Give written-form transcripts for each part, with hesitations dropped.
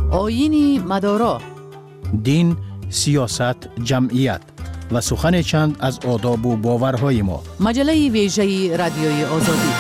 آیین مدارا. دین، سیاست، جمعیت و سخن چند از آداب و باورهای ما. مجله ویژه رادیوی آزادی.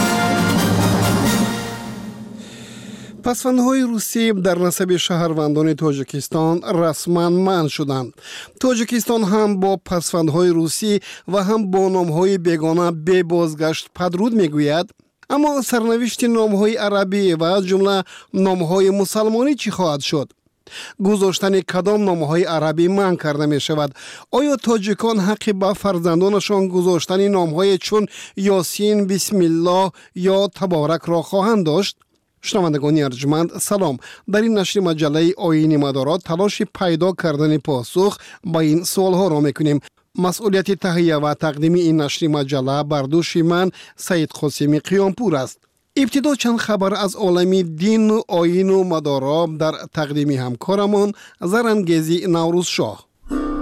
پسوندهای روسی در نسب شهروندان تاجیکستان رسما منع شدند. تاجیکستان هم با پسوندهای روسی و هم با نامهای بیگانه به بازگشت پدرود میگوید. اما سرنوشت نامهای عربی و از جمله نامهای مسلمانی چی خواهد شد؟ گذاشتن کدام نامهای عربی منع کرده می شود؟ آیا تاجیکان حق به فرزندانشان گذاشتن نامهای چون یاسین، بسم الله یا تبارک را خواهند داشت؟ شنوندگان ارجمند سلام. در این نشر مجله آیین مدارا تلاش پیدا کردن پاسخ با این سوال ها را میکنیم. مسئولیت تهیه و تقدیم این نشر مجله بر دوش من سید قاسمی قیامپور است. ابتدا چند خبر از عالم دین و آیین و مدارا در تقدیم همکارمان زرانگیزی نوروز شاه.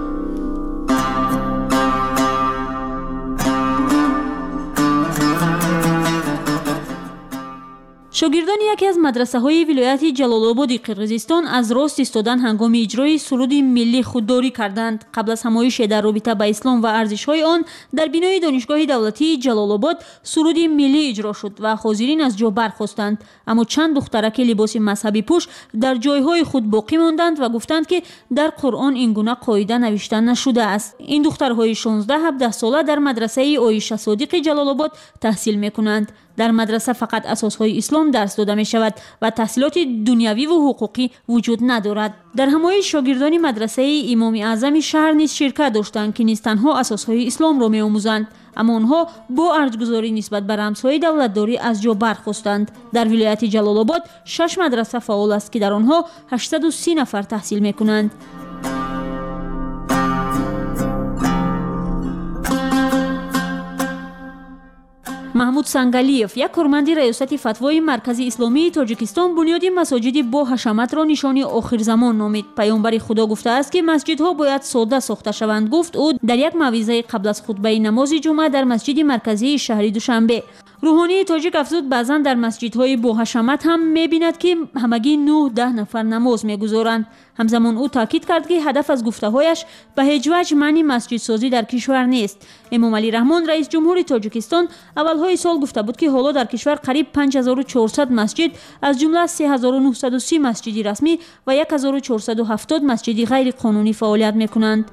شاگردان یکی از مدرسه‌های ولایت جلال‌آباد قرقیزستان از راست ایستادن هنگام اجرای سرود ملی خودداری کردند. قبل از همایش در رابطه با اسلام و ارزش‌های آن در بینای دانشگاه دولتی جلال‌آباد سرود ملی اجرا شد و حاضرین از جا برخاستند. اما چند دخترک لباس مذهبی پوش در جایهای خود باقی ماندند و گفتند که در قرآن این گونه قاعده نوشته نشده است. این دخترهای 16-17 ساله در مدرسه عایشه صادق جلال‌آباد تحصیل می‌کنند. در مدرسه فقط اساسهای اسلام درس داده می شود و تحصیلات دنیوی و حقوقی وجود ندارد. در همایش شاگردان مدرسه امام اعظم شهر نیز شرکت داشتند که نیز تنها اساسهای اسلام را می آموزند، اما آنها با ارجگذاری نسبت به رمزهای دولتداری از جا برخاستند. در ولایت جلال‌آباد 6 مدرسه فعال است که در آنها 830 نفر تحصیل می کنند. محمود سنگالیف، یک کارمند ریاست فتوای مرکزی اسلامی تاجیکستان، بنیاد مساجد با حشمت را نشانی آخر زمان نامید. پیامبر خدا گفته است که مسجدها باید ساده ساخته شوند. گفت او در یک موعظه قبل از خطبه نماز جمعه در مسجد مرکزی شهر دوشنبه. روحانی تاجیک افزود بعضا در مسجدهای با حشمت هم می‌بیند که همگی 9-10 نفر نماز می‌گذارند. همزمان او تاکید کرد که هدف از گفته‌هایش به هیچ وجه معنی مسجد سازی در کشور نیست. امام علی رحمان رئیس جمهور تاجیکستان اولهای سال گفته بود که حالا در کشور قریب 5400 مسجد از جمله 3930 مسجد رسمی و 1470 مسجد غیر قانونی فعالیت می‌کنند.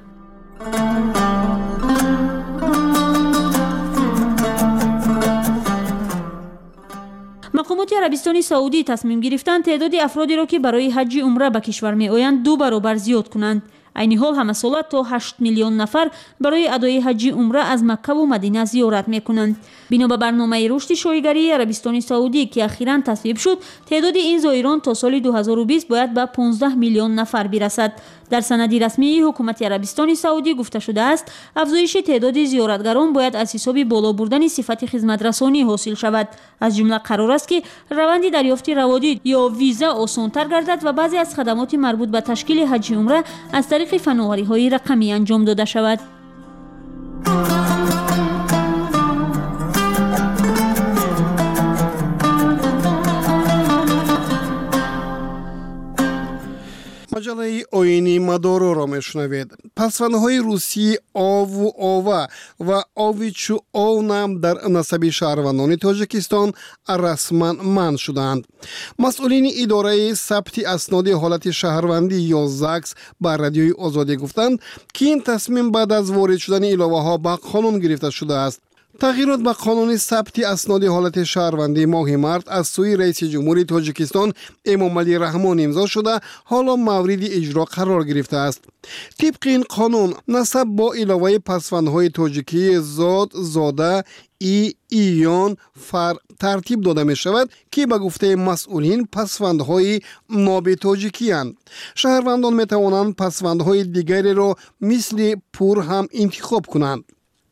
مقامات عربستان سعودی تصمیم گرفتند تعداد افرادی را که برای حج عمره به کشور می آیند 2 برابر زیاد کنند. عین حال همه ساله تا 8 میلیون نفر برای ادای حج عمره از مکه و مدینه زیارت می کنند. بنا به برنامه رشد شایگری عربستان سعودی که اخیراً تصویب شد، تعداد این زائران تا سال 2020 باید به 15 میلیون نفر برسد. در سند رسمی حکومت عربستان سعودی گفته شده است افزایش تعداد زیارتگران باید از حساب بالا بردن صفت خدمترسانی حاصل شود. از جمله قرار است که روند دریافت روادید یا ویزا آسان‌تر گردد و بعضی از خدمات مربوط به تشکیل حج عمره از طریق فناوری‌های رقمی انجام داده شود. مجله آیین مدارا را میشنوید. پسوندهای روسی آو و آوه و آویچو آو نام در نسب شهروندان تاجیکستان رسما منع شدند. مسئولین اداره ثبت اسناد حالت شهروندی یا زاکس بر رادیوی آزادی گفتند که این تصمیم بعد از وارد شدن علاوه ها به قانون گرفته شده است. تغییرات به قانون ثبت اسناد حالت شهروندی ماه مارس از سوی رئیس جمهور تاجیکستان امام علی رحمان امضا شده حالا مورد اجرا قرار گرفته است. طبق این قانون نسب با علاوه پسوندهای تاجیکی زاد، زاده، ایان، فر ترتیب داده می شود که به گفته مسئولین پسوندهای ناب تاجیکی اند. شهروندان می توانند پسوندهای دیگری را مثل پور هم انتخاب کنند.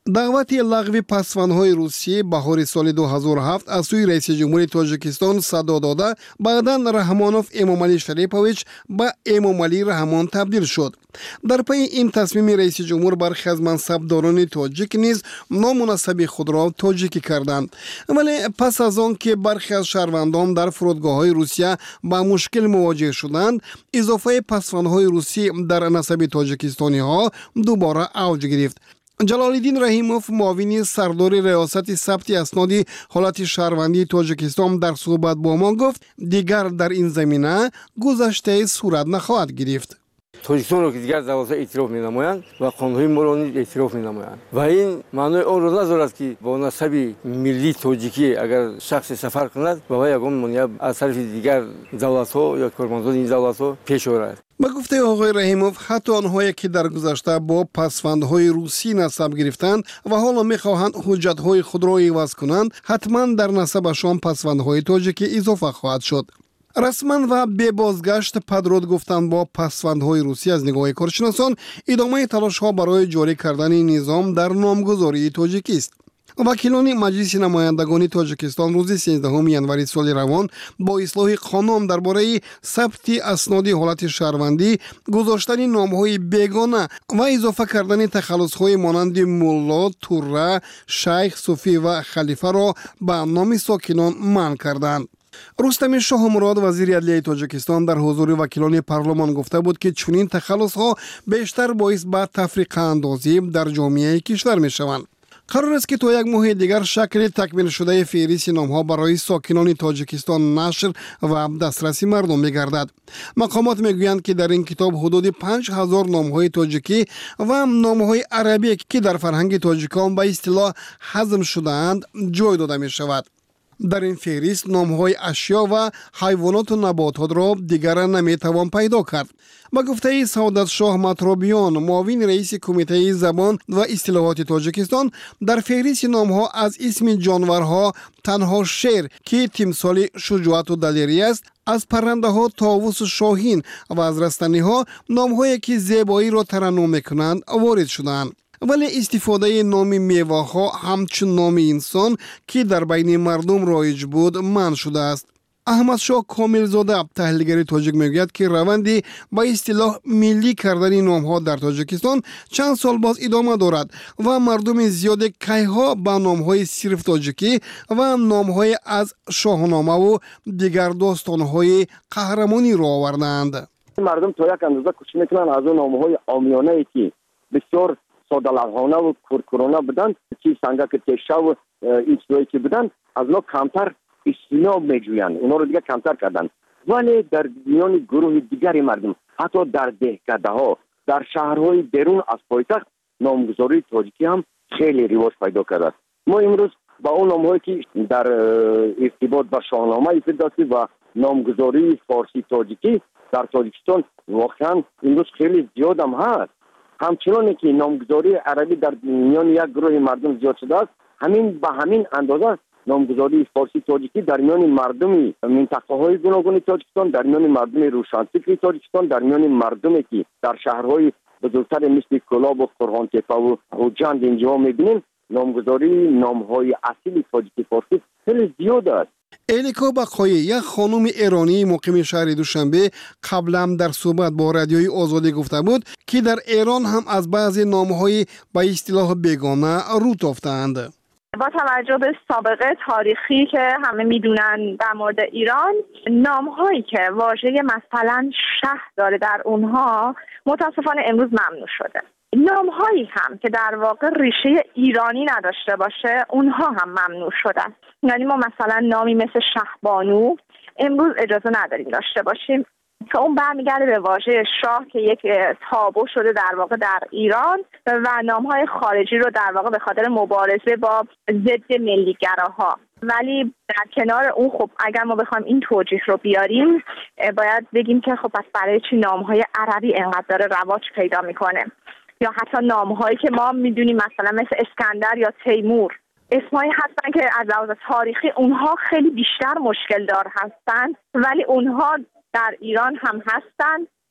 دعوت لغو پسوندهای روسیه بهار سال 2007 از سوی رئیس جمهوری تاجیکستان صدا داده بعداً رحمانوف امامعلی شریفویچ به امامعلی رحمان تبدیل شد. در پی این تصمیم رئیس جمهور برخی از منصبداران تاجیک نیز نامناسب خود را تاجیکی کردند. ولی پس از آن که برخی از شهروندان در فرودگاه‌های روسیه با مشکل مواجه شدند، اضافه پسوندهای روسی در نسب تاجیکستانی ها دوباره اوج گرفت. جلالالدین رحیموف معاون سردار ریاست ثبت اسناد حالت شهروندی تاجیکستان در صحبت با ما گفت دیگر در این زمینه گذشته صورت نخواهد گرفت. تاجیکستان رو که دیگر جوازها اعتراف می‌نمایند و قانون‌های ما را نیز اعتراف می‌نمایند و این معنای آن را ندارد که با نسب ملی تاجیکی اگر شخص سفر کند و وی یگان مانع از طرف دیگر دولت‌ها یا کارمندان این دولت‌ها پیش آورد. با گفته آقای رحیموف حتی آنهایی که در گذشته با پسوندهای روسی نسب گرفتند و حالا می‌خواهند حجت‌های خود را عوض کنند، حتما در نسبشان پسوندهای تاجیکی اضافه خواهد شد. رسما و به بازگشت پدرود گفتن با پسوندهای روسی از نگاه کارشناسان ادامه تلاش‌ها برای جاری کردن نظام در نامگذاری تاجیکی است. وکیلان مجلس نمایندگان تاجیکستان روز 13 ینوری سال روان با اصلاح قانون درباره ثبت اسناد حالت شهروندی، گذاشتن نام‌های بیگانه و اضافه کردن تخلص‌های مانند ملا، توره، شیخ، صوفی و خلیفه را به نام ساکنان منع کردند. رستم شاه مراد وزیر عدلیه تاجیکستان در حضور وکیلان پارلمان گفته بود که چنین تخلص‌ها بیشتر باعث به تفریقه اندازی در جامعه کشور می‌شوند. قرار است که تا یک ماه دیگر شکل تکمیل شده فهرست نام‌ها برای ساکنان تاجیکستان نشر و دسترسی مردم می‌گردد. مقامات می‌گویند که در این کتاب حدود 5000 نام‌های تاجیکی و نام‌های عربی که در فرهنگ تاجیکان به اصطلاح هضم شده‌اند جای داده می‌شود. در این فهرست نام‌های اشیا و حیوانات و نباتات را دیگر نمی‌توان پیدا کرد. با گفته سعادت شاه مطرابیان معاون رئیس کمیته زبان و اصطلاحات تاجیکستان، در فهرست نام‌ها از اسم جانورها تنها شیر که تمثال شجاعت و دلیری است، از پرنده‌ها طاووس و شاهین و از رستنی‌ها نام‌هایی که زیبایی را ترنم می‌کنند وارد شدند. ولی استفاده نام میوه‌ها همچون نام انسان که در بین مردم رایج بود منع شده است. احمد شاه کاملزاده تحلیلگر تاجیک میگوید که روندی با اصطلاح ملی کردن نام‌ها در تاجیکستان چند سال باز ادامه دارد و مردم زیاد کیها با نام‌های صرف تاجیکی و نام‌های از شاهنامه و دیگر داستان‌های قهرمانی را آوردند. مردم تا یک اندازه کوشش می‌کنند از اون نام‌های عامیانه‌ای که بسیار ساده لحظانه و کورکورانه بودند که سنگک تشه و این چیزایی که بودند از اونا کمتر استثناب میجویند، اونا رو دیگه کمتر کردند. ولی در میان گروه دیگری مردم حتی در دهکده‌ها در شهرهای بیرون از پایتخت نامگذاری تاجیکی هم خیلی رواج پیدا کرده است. ما امروز با اون نام‌هایی که در ارتباط با شاهنامه استفاده و نامگذاری فارسی تاجیکی در تاجیکستان واقعا امروز خیلی زیاد هم هست. همچنان که نامگذاری عربی در میان یک گروه مردم زیاد شده است، به همین اندازه نامگذاری فارسی تاجیکی در میان مردم منطقه‌های گوناگون تاجیکستان، در میان مردم روشنفکر تاجیکستان، در میان مردمی که در شهرهای بزرگتر مثل کلاب و قرغان تپه و خوجند اینجا می‌بینیم، نامگذاری نام‌های اصیل تاجیکی فارسی خیلی زیاد است. الیکا بقایی، یک خانم ایرانی مقیم شهر دوشنبه، قبلا در صحبت با رادیوی آزادی گفته بود که در ایران هم از بعضی نام‌های به اصطلاح بیگانه رو تافتند. با توجه به سابقه تاریخی که همه میدونن در مورد ایران، نام‌هایی که واژه مثلا شهر داره در اونها متاسفانه امروز ممنوع شده. نام‌هایی هم که در واقع ریشه ایرانی نداشته باشه اونها هم ممنوع شدن. یعنی ما مثلا نامی مثل شهبانو امروز اجازه نداریم داشته باشیم که اون برمیگرده به واژه شاه که یک تابو شده در واقع در ایران و نام‌های خارجی رو در واقع به خاطر مبارزه با ضد ملیگراها. ولی در کنار اون خب اگر ما بخوایم این توجیه رو بیاریم باید بگیم که خب پس برای چی نام‌های عربی انقدر داره رواج پیدا میکنه، یا حتی نام‌هایی که ما میدونیم مثلا مثل اسکندر یا تیمور اسمایی هستن که از لحاظ تاریخی اونها خیلی بیشتر مشکل دار هستن، ولی اونها در ایران هم هستن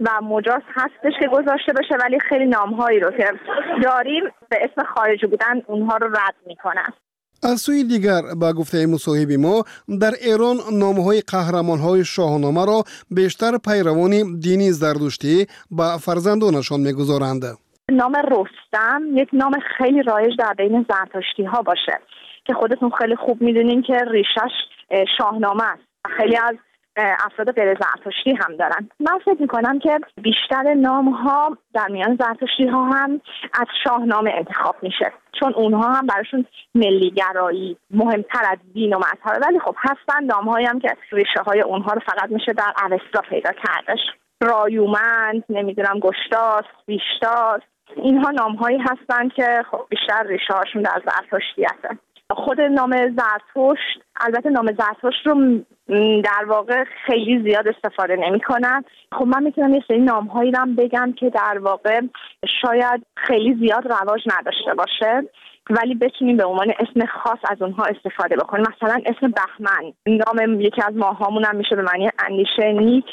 و مجاز هستش که گذاشته بشه، ولی خیلی نامهایی رو که داریم به اسم خارجی بودن اونها رو رد میکنن. از سوی دیگر با گفته مصاحب ما در ایران نامهای قهرمانهای شاهنامه را بیشتر پیروان دینی زردشتی با فرزندانشان میگذارند. نام رستم یک نام خیلی رایج در بین زرتشتی ها باشه که خودتون خیلی خوب میدونین که ریشش شاهنامه است. خیلی از افراد غیر زرتشتی هم دارن. من فکر میکنم که بیشتر نام ها در میان زرتشتی ها هم از شاهنامه انتخاب میشه، چون اونها هم براشون ملیگرایی مهمتر از دین و مذهبه. ولی خب هستن نام هایی هم که ریشه های اونها رو فقط میشه در اوستا پیدا کردش. رایومند، نمیدونم گشتاس، بیشتاس، اینها نام هایی هستن که خب بیشتر ریشه هاشون در زرتشتیته. خود نام زرتشت، البته نام زرتشت رو در واقع خیلی زیاد استفاده نمی کنن. خب من میتونم یه سری نام هایی رو بگم که در واقع شاید خیلی زیاد رواج نداشته باشه ولی بتونیم به عنوان اسم خاص از اونها استفاده بکنیم. مثلا اسم بهمن، نام یکی از ماهامون هم میشه به معنی اندیشه نیک.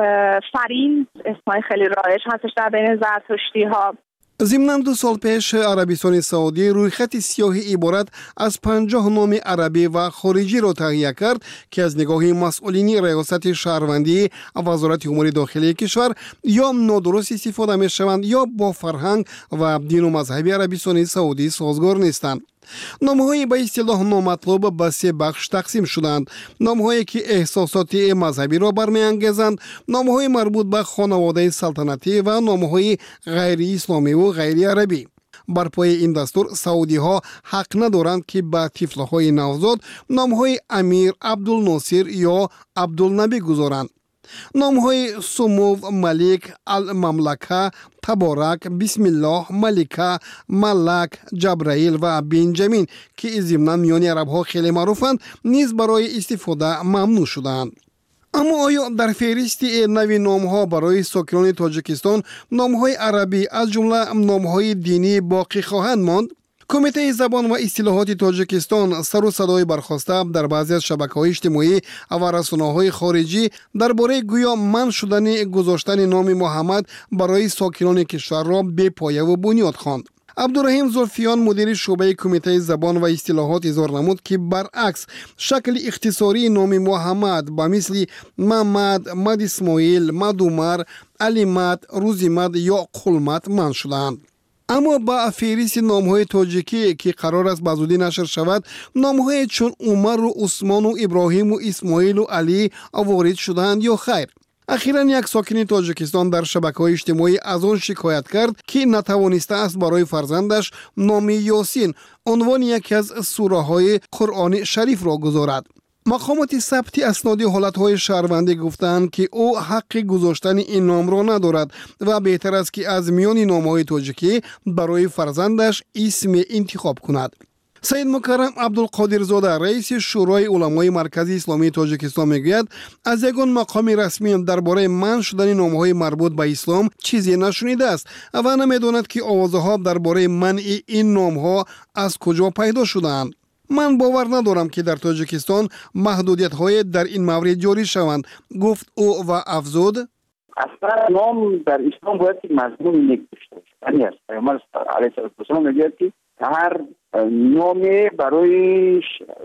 فرین اسمای خیلی رایج هستش در بین زرتشتی ها. ضمناً 2 سال پیش عربستان سعودی روی خط سیاهی عبارت از 50 نام عربی و خارجی را تهیه کرد که از نگاه مسئولین ریاست شهروندی وزارت امور داخلی کشور یا نادرست استفاده می شوند یا با فرهنگ و دین و مذهب عربستان سعودی سازگار نیستند. نامهایی به اصطلاح نامطلوب به 3 بخش تقسیم شدند. نامهایی که احساسات مذهبی را برمی‌انگیزند، نامهایی مربوط به خانواده سلطنتی و نامهایی غیر اسلامی و غیر عربی. بر پای این دستور سعودی ها حق ندارند که به طفلهای نوزاد نامهای امیر، عبدالناصر یا عبدالنبی گذارند. نامهای سمو، ملک، المملکه، تبارک، بسم الله، ملکه، ملک، جبرائیل و بنجامین که ضمناً میان عرب ها خیلی معروفند نیز برای استفاده ممنوع شدند. اما آیا در فهرست نوی نامها برای ساکنان تاجیکستان نامهای عربی از جمله نامهای دینی باقی خواهند ماند؟ کمیته زبان و اصطلاحات تاجیکستان سر و صدای برخاسته در بعضی از شبکه‌های اجتماعی و رسانه‌های خارجی درباره گویا منع شدن گذاشتن نام محمد برای ساکنان کشور را بی پایه و بنیاد خواند. عبدالرحیم زلفیان مدیر شعبه کمیته زبان و اصطلاحات اظهار نمود که برعکس شکل اختصاری نام محمد به مثل محمد، مد اسماعیل، مد عمر، علی مد، روزی مد یا قلمت منع شدند. اما با فهرست نامهای تاجیکی که قرار است بزودی نشر شود، نامهای چون عمر و عثمان و ابراهیم و اسماعیل و علی وارد شدند یا خیر؟ اخیراً یک ساکن تاجیکستان در شبکه‌های اجتماعی از آن شکایت کرد که نتوانسته است برای فرزندش نام یاسین عنوان یکی از سوره‌های قرآن شریف را گذارد. مقامات ثبت اسنادی حالتهای شهروندی گفتند که او حق گذاشتن این نام را ندارد و بهتر است که از میان نامهای تاجیکی برای فرزندش اسم انتخاب کند. سید مکرم عبدالقادر زاده رئیس شورای علمای مرکزی اسلامی تاجیکستان میگوید از یگان مقام رسمی درباره منع شدن نامهای مربوط به اسلام چیزی نشنیده است و نمیداند که آوازها درباره منع این نامها از کجا پیدا شدند. من باور ندارم که در تاجیکستان محدودیت‌های در این مورد جاری شوند، گفت او و افزود اصلا نام در اسلام باید که مضمون نیک داشته باشه. یعنی است پیامبر علیه السلام میگه که هر نام برای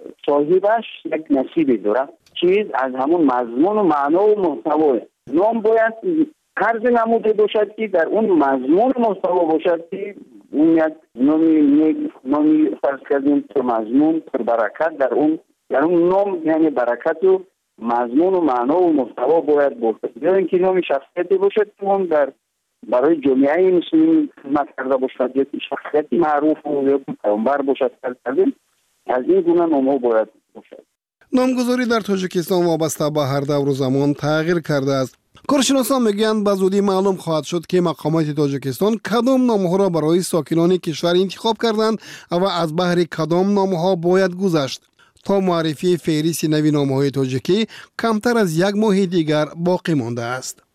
صاحبش یک نصیبی داره، چیز از همون مضمون و معنا و محتوای نام باید عرض نموده باشد که در اون مضمون و محتوا باشد که اون یک نامی فرض کردیم پر مضمون پر برکت در اون نام، یعنی برکت و مضمون و معنا و محتوا باید باشد. یا اینکه نام شخصیتی باشد که اون در برای جامعه مسلمین خدمت کرده باشد یا شخصیتی معروف و یا پیامبر باشد کردیم، از این گونه نام‌ها باید باشد. نامگذاری در تاجیکستان وابسته به هر دور و زمان تغییر کرده است. کارشناسان میگویند به زودی معلوم خواهد شد که مقامات تاجیکستان کدام نامها را برای ساکنان کشور انتخاب کردند و از بحر کدام نامها باید گذشت. تا معرفی فهرست نوی نامهای تاجیکی کمتر از 1 ماه دیگر باقی مانده است.